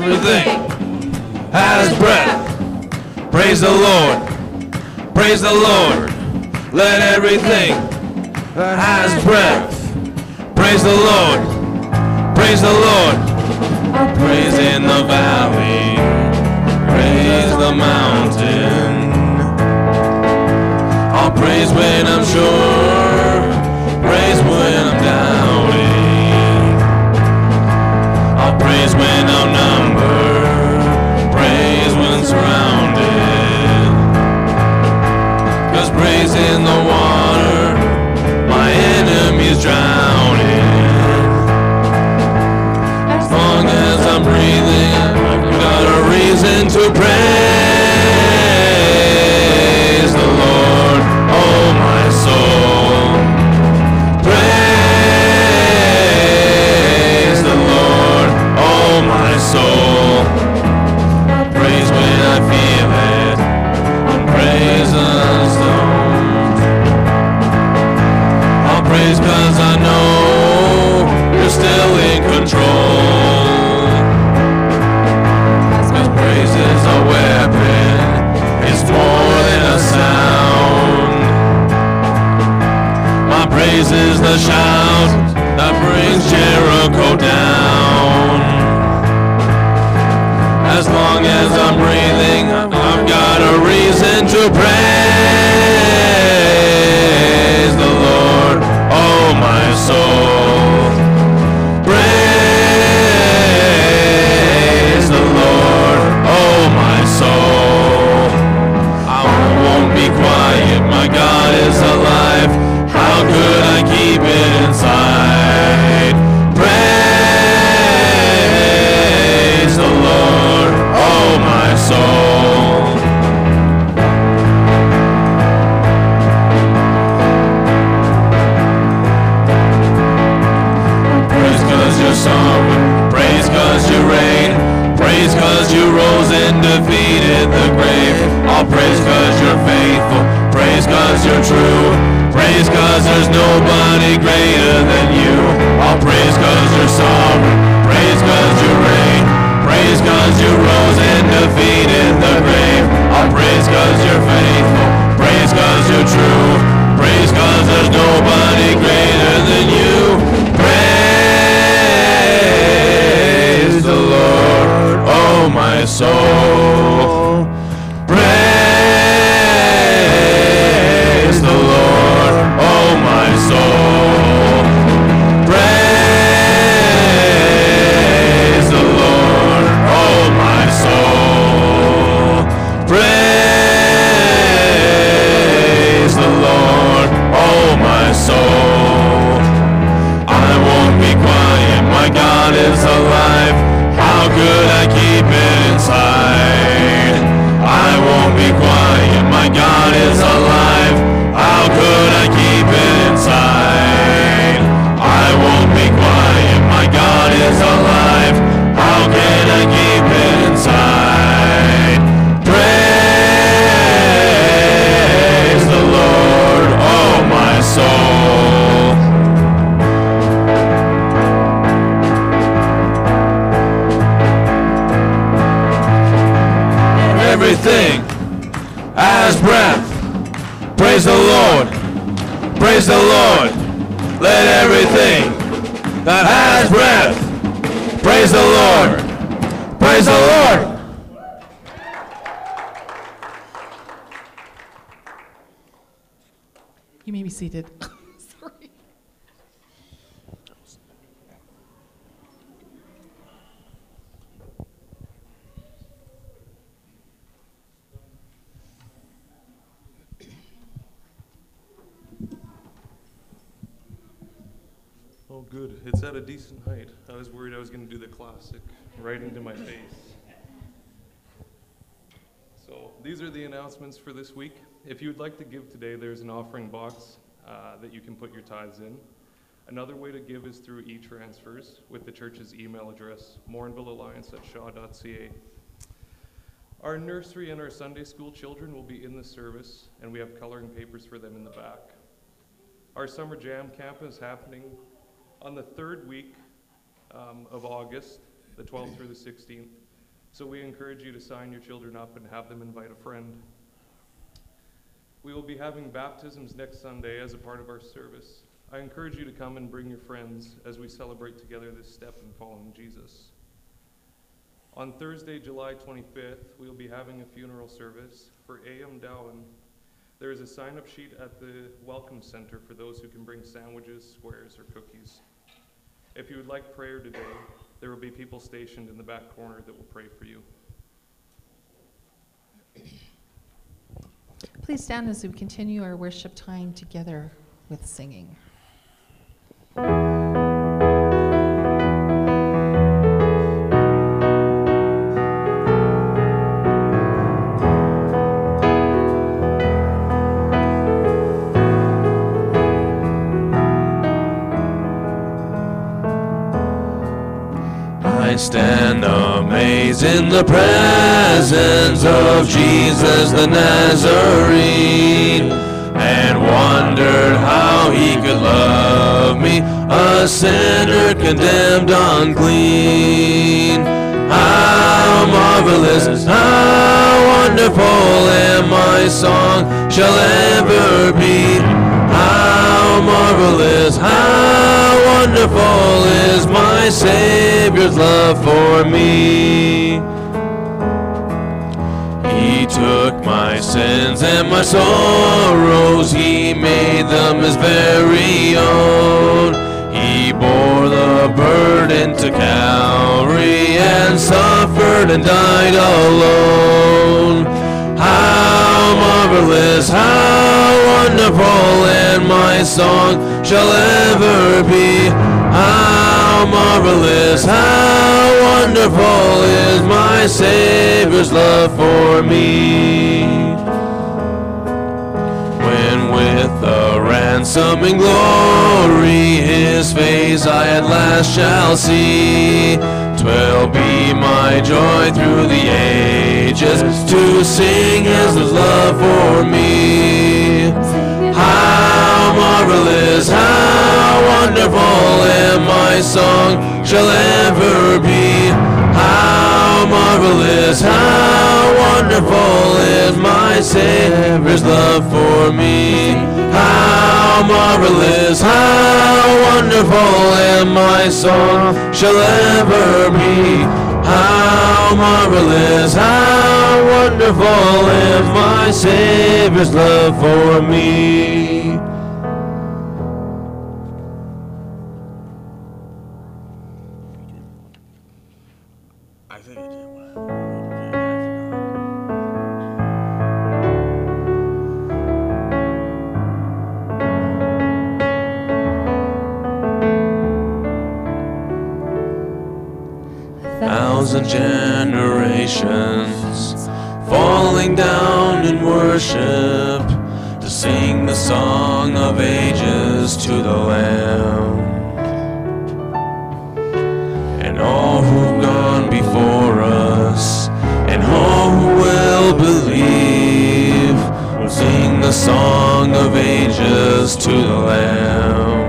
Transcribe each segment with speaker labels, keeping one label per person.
Speaker 1: everything has breath. Praise the Lord. Praise the Lord. Let everything that has breath. Praise the Lord. Praise the Lord. Praise in the valley. Praise the mountain. I'll praise when I'm sure. Praise when I'm doubting. I'll praise when outnumbered. Praise when surrounded. 'Cause praise in the water, my enemies drowning. As long as I'm breathing, I've got a reason to praise the Lord, oh my soul. Praise the Lord, oh my soul. Praise when I feel it, and praise us don't. I'll praise 'cause I know you're still in control. 'Cause praise is a weapon, it's more than a sound. My praise is the shout that brings Jericho down. As long as I'm breathing, I've got a reason to praise the Lord, oh my soul. Praise the Lord, oh my soul. I won't be quiet, my God is alive. How could I keep it inside? Praise the Lord, oh my soul. Praise 'cause you're sovereign, praise 'cause you reign, praise 'cause you rose and defeated the grave. I'll praise 'cause you're faithful, praise 'cause you're true, praise 'cause there's nobody greater than you. I'll praise 'cause you're sovereign, praise 'cause you reign, praise 'cause you rose and defeated the grave. I'll praise 'cause you're faithful, praise 'cause you're true, praise 'cause there's nobody greater than you. Praise the Lord, oh my soul. Praise the Lord, oh my soul. Praise the Lord, oh my soul. Praise the Lord, oh my soul. I won't be quiet, my God is alive. How could I keep it inside? I won't be quiet, my God is alive. How could I keep it inside? I won't be quiet, my God is alive. How can I keep it inside? Praise the Lord, oh my soul. Everything has breath. Praise the Lord. Praise the Lord. Let everything that has breath. Praise the Lord. Praise the Lord.
Speaker 2: You may be seated. Sorry.
Speaker 3: Oh, good. It's at a decent height. I was worried I was going to do the classic right into my face. So these are the announcements for this week. If you would like to give today, there's an offering box that you can put your tithes in. Another way to give is through e-transfers with the church's email address, morinvillealliance@shaw.ca. Our nursery and our Sunday school children will be in the service, and we have coloring papers for them in the back. Our summer jam camp is happening on the third week of August, the 12th through the 16th. So we encourage you to sign your children up and have them invite a friend. We will be having baptisms next Sunday as a part of our service. I encourage you to come and bring your friends as we celebrate together this step in following Jesus. On Thursday, July 25th, we will be having a funeral service for A.M. Dowan. There is a sign-up sheet at the Welcome Center for those who can bring sandwiches, squares, or cookies. If you would like prayer today, there will be people stationed in the back corner that will pray for you.
Speaker 2: Please stand as we continue our worship time together with singing.
Speaker 1: I stand amazed in the presence of Jesus the Nazarene, and wondered how he could love me, a sinner condemned unclean. How marvelous, how wonderful, and my song shall ever be. How marvelous, how wonderful is my Savior's love for me. He took my sins and my sorrows, he made them his very own. He bore the burden to Calvary and suffered and died alone. How marvelous, how wonderful, and my song shall ever be. How marvelous, how wonderful is my Savior's love for me. When with the ransoming glory his face I at last shall see, 'twill be my joy through the ages to sing his love for me. How marvelous, how wonderful, and my song shall ever be. How marvelous, how wonderful is my Savior's love for me. How marvelous, how wonderful, and my song shall ever be. How marvelous, how wonderful is my Savior's love for me. I think I did. Thousand generations falling down in worship to sing the song of ages to the Lamb. And all who've gone before us and all who will believe will sing the song of ages to the Lamb.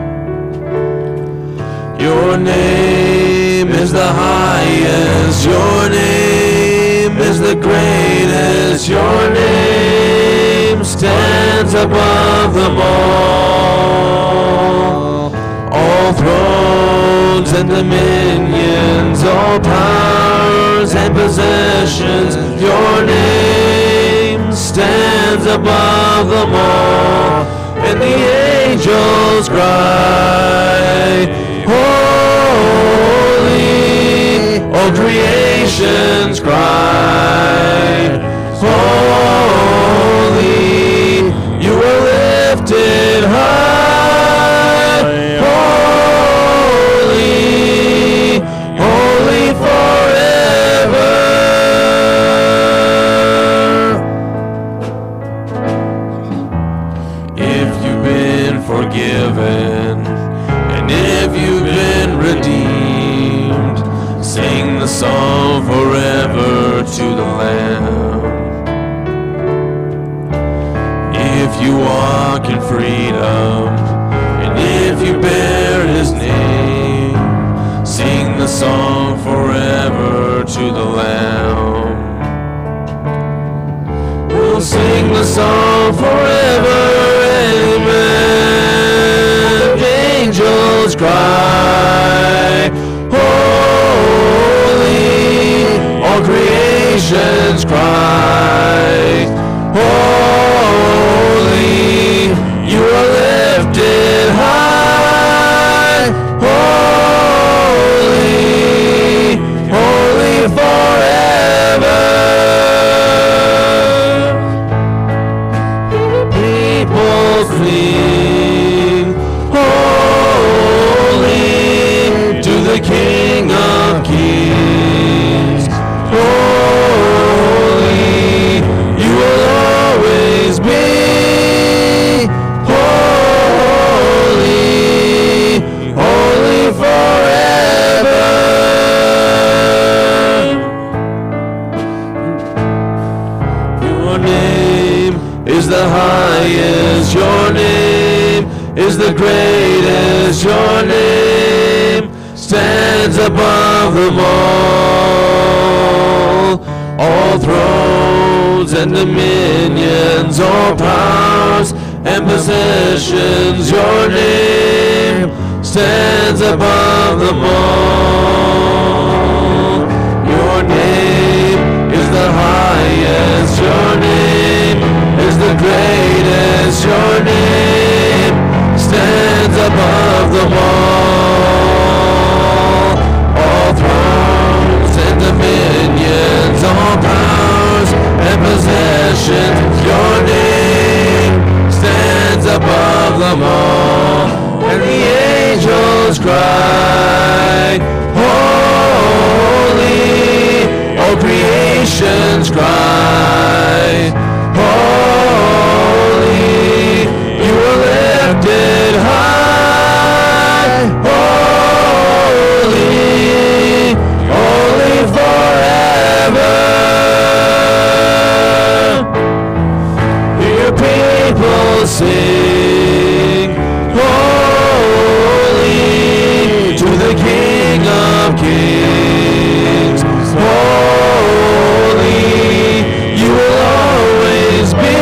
Speaker 1: Your name is the highest, your name is the greatest, your name stands above them all. All thrones and dominions, all powers and possessions, your name stands above them all. And the angels cry, holy, all creations cry, holy, you are lifted high, holy, holy forever. If you've been forgiven, if you've been redeemed, sing the song forever to the Lamb. If you walk in freedom, and if you bear his name, sing the song forever over to the Lamb. We'll sing the song forever, amen. Angels cry, holy, all creations cry, holy, you are lifted high, holy, holy forever. People sing, holy, to the King of Kings, holy, you will always be, holy, holy forever. Your name is the highest, your name is the greatest, your name stands above them all thrones and dominions, all powers and possessions, your name stands above them all. Your name is the highest, your name is the greatest, your name stands above them all thrones and dominions, all powers and possessions, your name stands above them all. And the angels cry, holy, all creations cry, holy, you are lifted high, holy, holy forever. Your people sing, holy, to the King of Kings, holy, you will always be,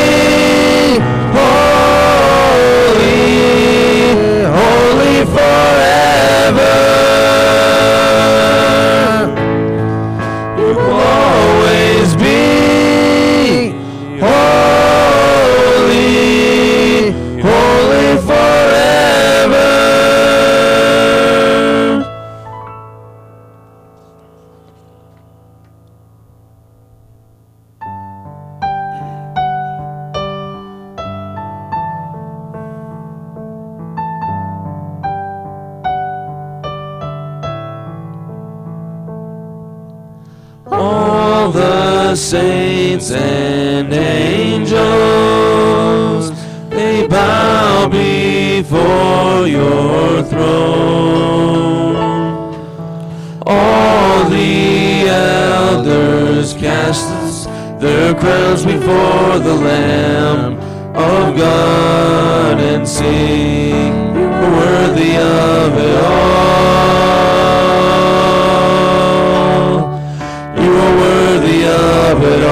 Speaker 1: holy, holy forever. You will always be, holy, holy forever. All the saints and angels, they bow before your throne. All the elders cast their crowns before the Lamb of God and sing, you're worthy of it all. You are worthy of it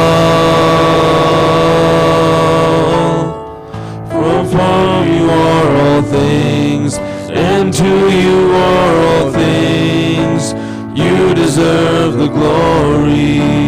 Speaker 1: all. From you are all things, and to you are all things. You deserve the glory.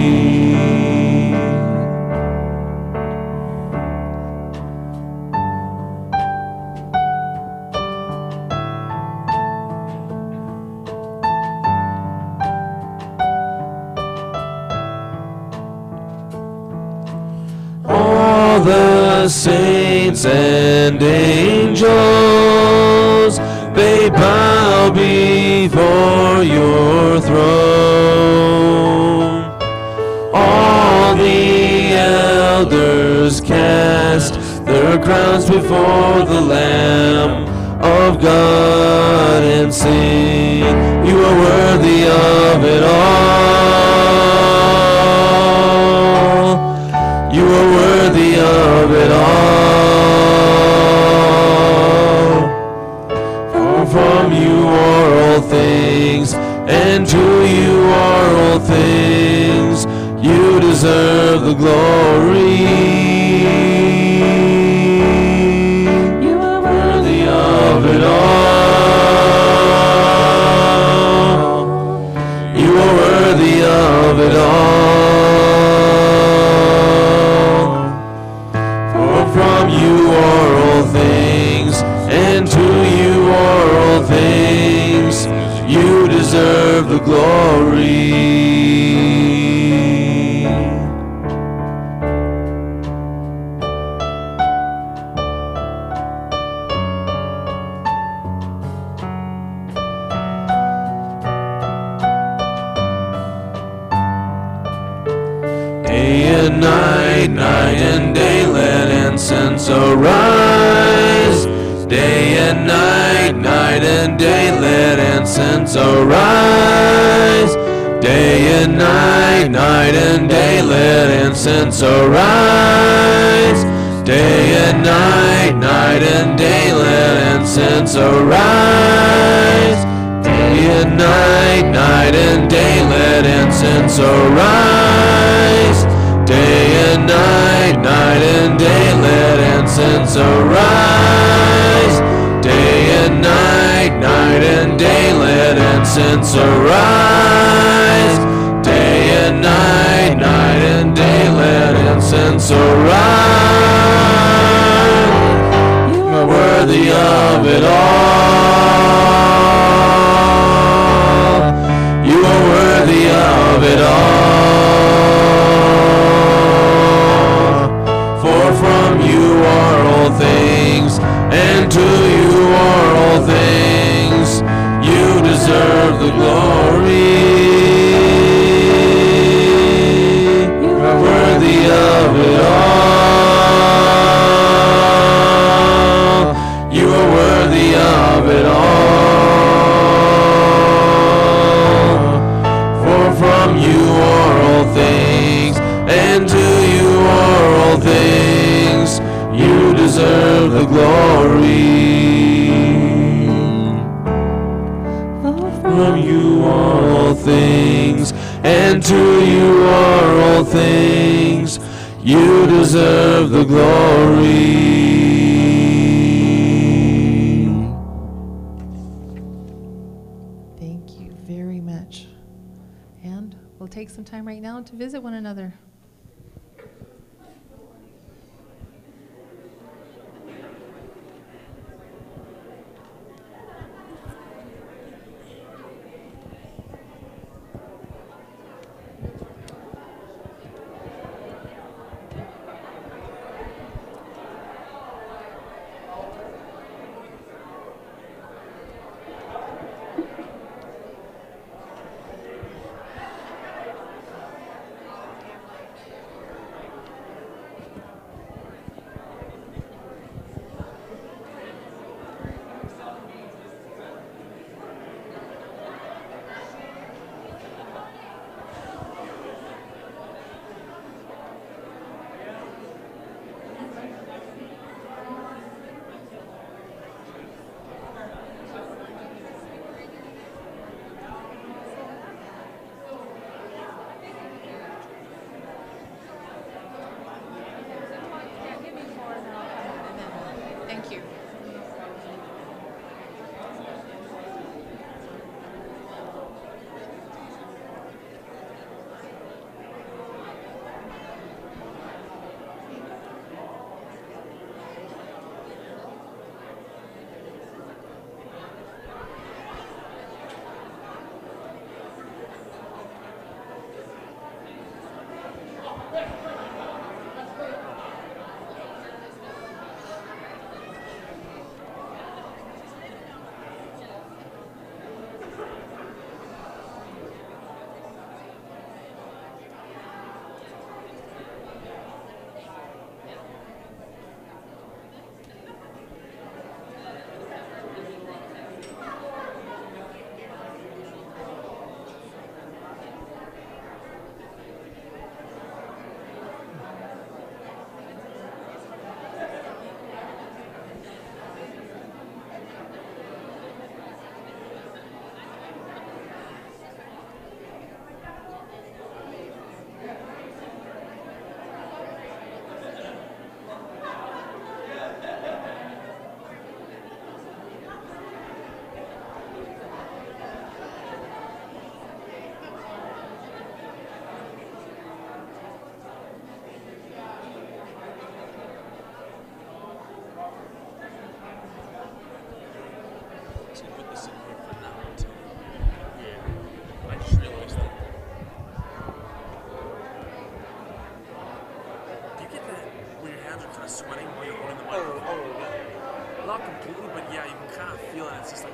Speaker 1: All the saints and angels, they bow before your throne. All the elders cast their crowns before the Lamb of God and sing, you are worthy of it all. You are worthy of it all. For from you are all things, and to you are deserve the glory. You are worthy of it all. You are worthy of it all. For from you are all things, and to you are all things. You deserve the glory. Day and night, night and day, let incense arise. Day and night, night and day, let incense arise. Day and night, night and day, let incense arise. Day and night, night and day, let incense arise. Day and night, night and day, let incense arise. Day and night, night and day, let incense arise. Day and night, night and day, let incense arise. Day and night, night and day, let incense arise. You are worthy of it all. You are worthy of it all. For from you are all things, and to you are all things. You deserve the glory. You are worthy of it all. You are worthy of it all. For from you are all things, and to you are all things. You deserve the glory. From you are all things, and to you are all things. You deserve the glory.
Speaker 2: Thank you very much. And we'll take some time right now to visit one another.
Speaker 4: listen here for now until. Yeah. I just realized that. Do you get that when your hands are kind of sweating while you're holding the microphone? Yeah. Not completely, but yeah, you can kind of feel it. It's just like,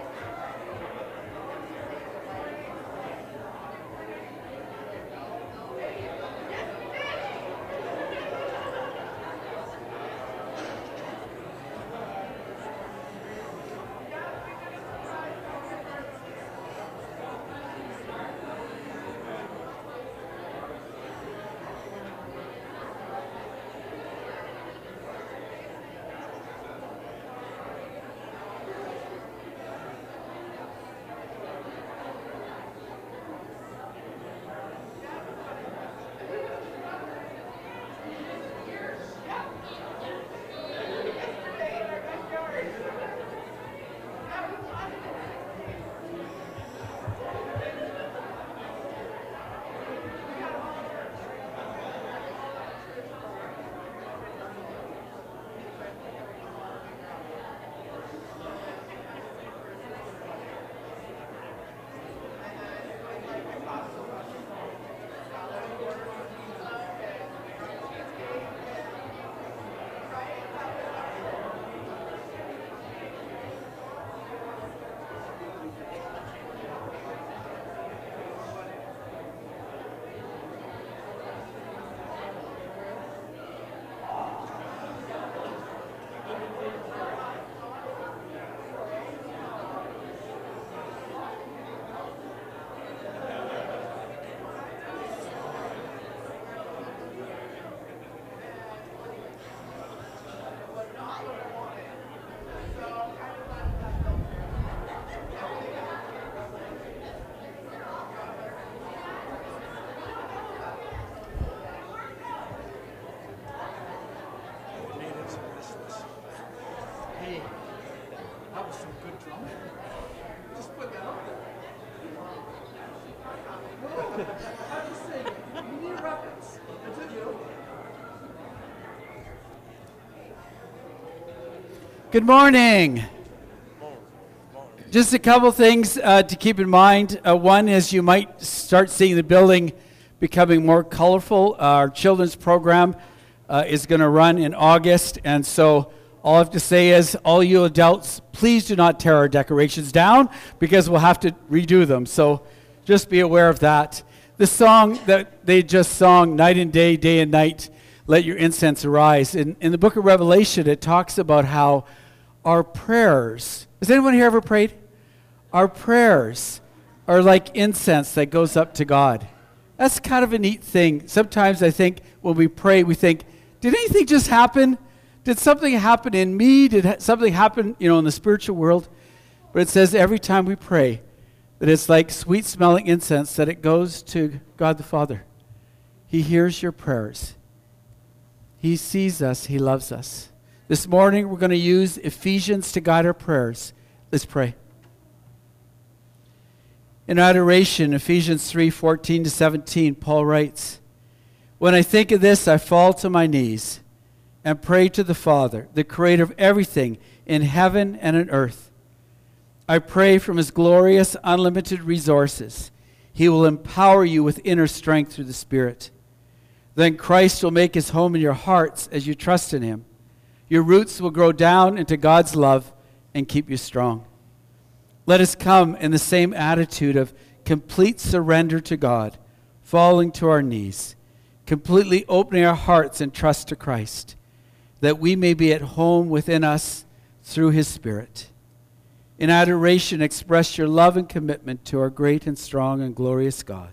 Speaker 5: Good morning. Just a couple things to keep in mind. One is you might start seeing the building becoming more colorful. Our children's program is going to run in August, and so all I have to say is, all you adults, please do not tear our decorations down, because we'll have to redo them. So just be aware of that. The song that they just sung, Night and Day, Day and Night, Let Your Incense Arise. In the book of Revelation, it talks about how our prayers, has anyone here ever prayed? Our prayers are like incense that goes up to God. That's kind of a neat thing. Sometimes I think when we pray, we think, did anything just happen? Did something happen in me? Did something happen, in the spiritual world? But it says every time we pray that it's like sweet-smelling incense, that it goes to God the Father. He hears your prayers. He sees us. He loves us. This morning, we're going to use Ephesians to guide our prayers. Let's pray. In adoration, Ephesians 3:14-17, Paul writes, "When I think of this, I fall to my knees and pray to the Father, the creator of everything in heaven and on earth. I pray from his glorious, unlimited resources, he will empower you with inner strength through the Spirit. Then Christ will make his home in your hearts as you trust in him. Your roots will grow down into God's love and keep you strong. Let us come in the same attitude of complete surrender to God, falling to our knees, completely opening our hearts in trust to Christ, that we may be at home within us through his Spirit. In adoration, express your love and commitment to our great and strong and glorious God."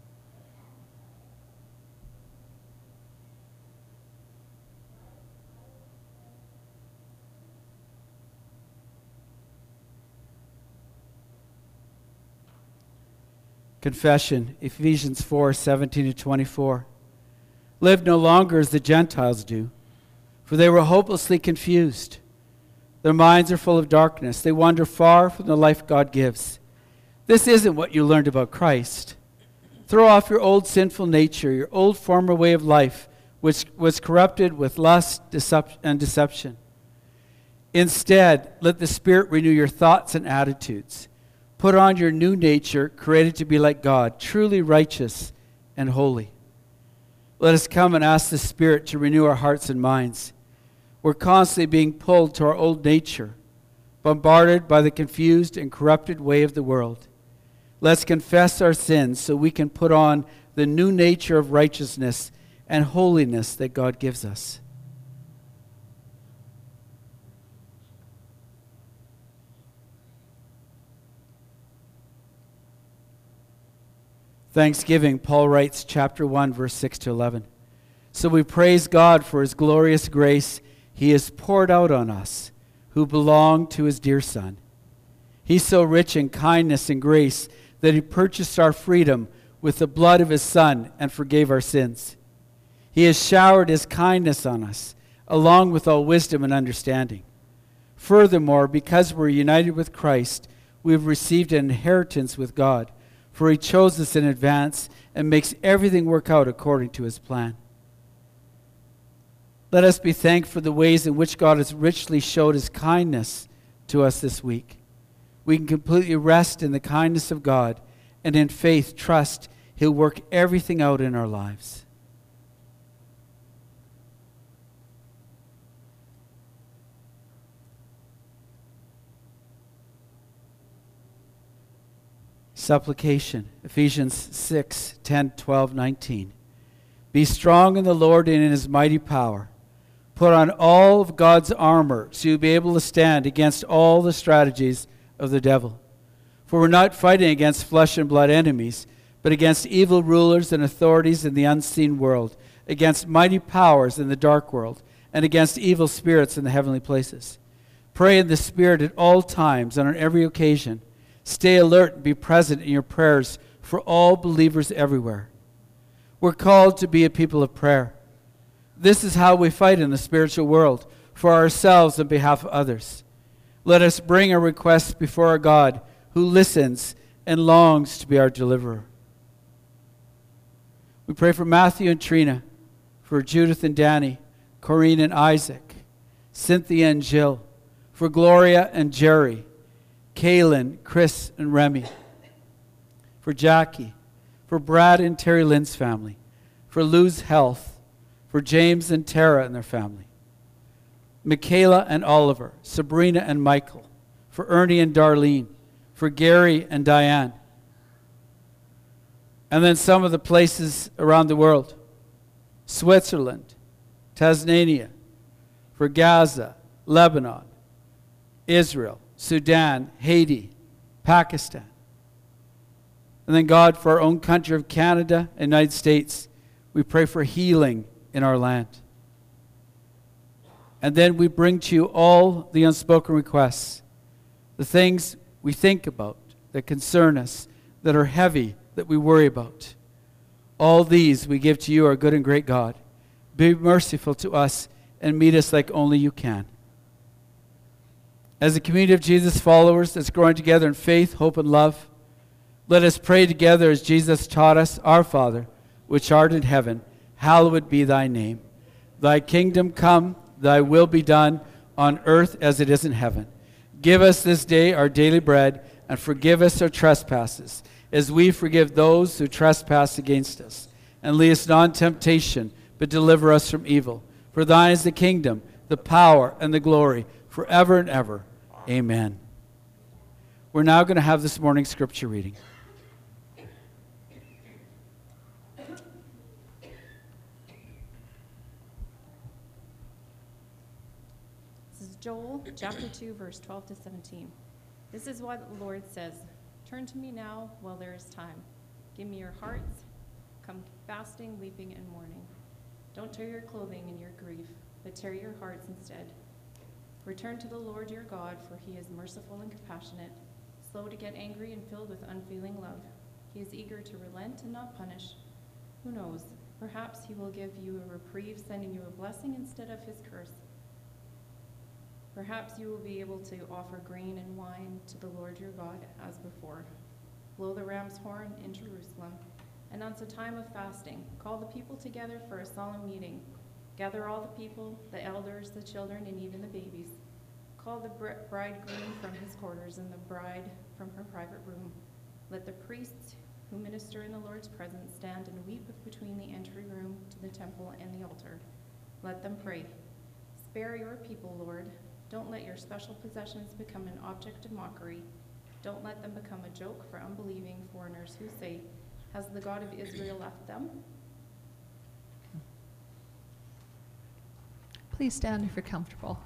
Speaker 5: Confession, Ephesians 4:17-24. "Live no longer as the Gentiles do, for they were hopelessly confused. Their minds are full of darkness. They wander far from the life God gives. This isn't what you learned about Christ. Throw off your old sinful nature, your old former way of life, which was corrupted with lust and deception. Instead, let the Spirit renew your thoughts and attitudes. Put on your new nature, created to be like God, truly righteous and holy. Let us come and ask the Spirit to renew our hearts and minds. We're constantly being pulled to our old nature, bombarded by the confused and corrupted way of the world. Let's confess our sins so we can put on the new nature of righteousness and holiness that God gives us. Thanksgiving, Paul writes, chapter 1, verse 6 to 11. So we praise God for his glorious grace he has poured out on us, who belong to his dear Son. He's so rich in kindness and grace that he purchased our freedom with the blood of his Son and forgave our sins. He has showered his kindness on us, along with all wisdom and understanding. Furthermore, because we're united with Christ, we've received an inheritance with God, for he chose us in advance and makes everything work out according to his plan. Let us be thankful for the ways in which God has richly showed his kindness to us this week. We can completely rest in the kindness of God and in faith trust he'll work everything out in our lives. Supplication, Ephesians 6, 10, 12, 19. Be strong in the Lord and in his mighty power. Put on all of God's armor so you'll be able to stand against all the strategies of the devil. For we're not fighting against flesh and blood enemies, but against evil rulers and authorities in the unseen world, against mighty powers in the dark world, and against evil spirits in the heavenly places. Pray in the Spirit at all times and on every occasion. Stay alert and be present in your prayers for all believers everywhere. We're called to be a people of prayer. This is how we fight in the spiritual world, for ourselves and behalf of others. Let us bring our requests before our God, who listens and longs to be our deliverer. We pray for Matthew and Trina, for Judith and Danny, Corinne and Isaac, Cynthia and Jill, for Gloria and Jerry, Kaylin, Chris, and Remy, for Jackie, for Brad and Terry Lynn's family, for Lou's health, for James and Tara and their family, Michaela and Oliver, Sabrina and Michael, for Ernie and Darlene, for Gary and Diane, and then some of the places around the world, Switzerland, Tasmania, for Gaza, Lebanon, Israel, Sudan, Haiti, Pakistan. And then God, for our own country of Canada and United States, we pray for healing in our land. And then we bring to you all the unspoken requests, the things we think about that concern us, that are heavy, that we worry about. All these we give to you, our good and great God. Be merciful to us and meet us like only you can. As a community of Jesus followers that's growing together in faith, hope, and love, let us pray together as Jesus taught us. Our Father, which art in heaven, hallowed be thy name. Thy kingdom come, thy will be done on earth as it is in heaven. Give us this day our daily bread, and forgive us our trespasses, as we forgive those who trespass against us. And lead us not in temptation, but deliver us from evil. For thine is the kingdom, the power, and the glory, forever and ever. Amen. We're now going to have this morning's scripture reading.
Speaker 6: This is Joel chapter 2, verse 12 to 17. This is what the Lord says. Turn to me now while there is time. Give me your hearts. Come fasting, weeping, and mourning. Don't tear your clothing in your grief, but tear your hearts instead. Return to the Lord your God, for he is merciful and compassionate, slow to get angry and filled with unfeeling love. He is eager to relent and not punish. Who knows? Perhaps he will give you a reprieve, sending you a blessing instead of his curse. Perhaps you will be able to offer grain and wine to the Lord your God as before. Blow the ram's horn in Jerusalem. Announce a time of fasting. Call the people together for a solemn meeting. Gather all the people, the elders, the children, and even the babies. Call the bridegroom from his quarters and the bride from her private room. Let the priests who minister in the Lord's presence stand and weep between the entry room to the temple and the altar. Let them pray. Spare your people, Lord. Don't let your special possessions become an object of mockery. Don't let them become a joke for unbelieving foreigners who say, has the God of Israel left them?
Speaker 2: Please stand if you're comfortable.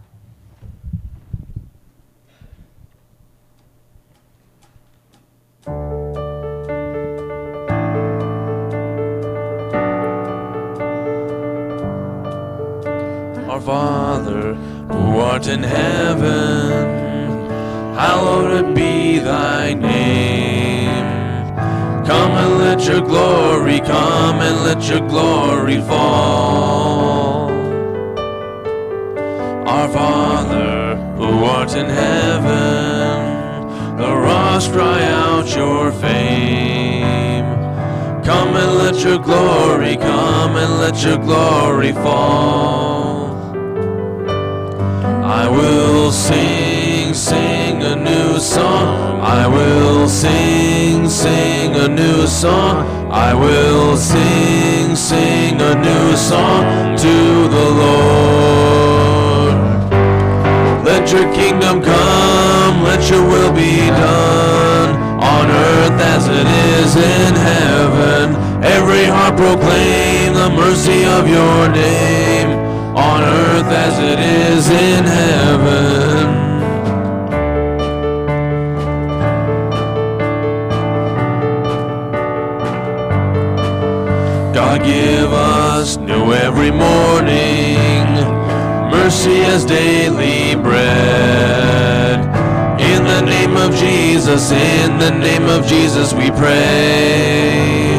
Speaker 1: Our Father, who art in heaven, hallowed be thy name. Come and let your glory, come and let your glory fall. Our Father, who art in heaven, the rocks cry out your fame. Come and let your glory, come and let your glory fall. I will sing, sing a new song. I will sing, sing a new song. I will sing, sing a new song to the Lord. Let your kingdom come, let your will be done, on earth as it is in heaven. Every heart proclaim the mercy of your name, on earth as it is in heaven. God give us new every morning, mercy as daily bread. In the name of Jesus, in the name of Jesus we pray.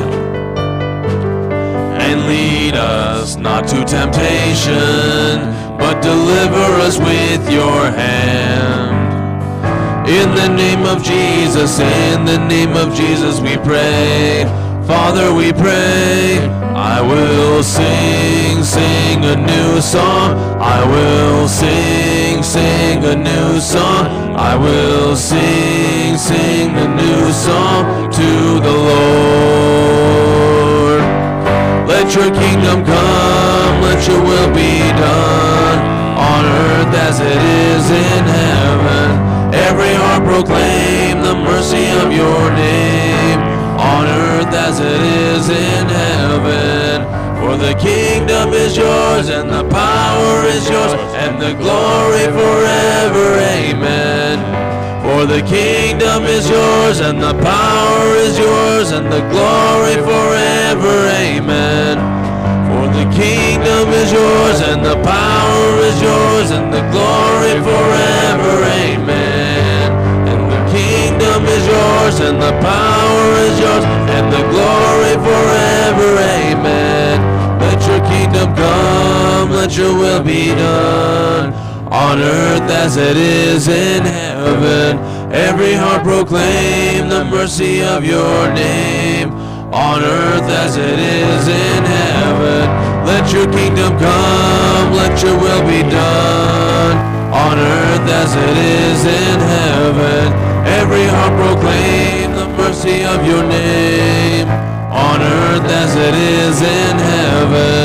Speaker 1: And lead us not to temptation, but deliver us with your hand. In the name of Jesus, in the name of Jesus we pray. Father, we pray. I will sing, sing a new song. I will sing, sing a new song. I will sing, sing a new song to the Lord. Let your kingdom come, let your will be done, on earth as it is in heaven. Every heart proclaim the mercy of your name, on earth as it is in heaven. For the kingdom is yours, and the power is yours, and the glory forever. Amen. For the kingdom is yours, and the power is yours, and the glory forever. Amen. For the kingdom is yours, and the power is yours, and the glory forever. Amen. And the kingdom is yours, and the power is yours, and the glory forever. Amen. Let your kingdom come, let your will be done, on earth as it is in heaven. Every heart proclaim the mercy of your name, on earth as it is in heaven. Let your kingdom come, let your will be done, on earth as it is in heaven. Every heart proclaim the mercy of your name, on earth as it is in heaven.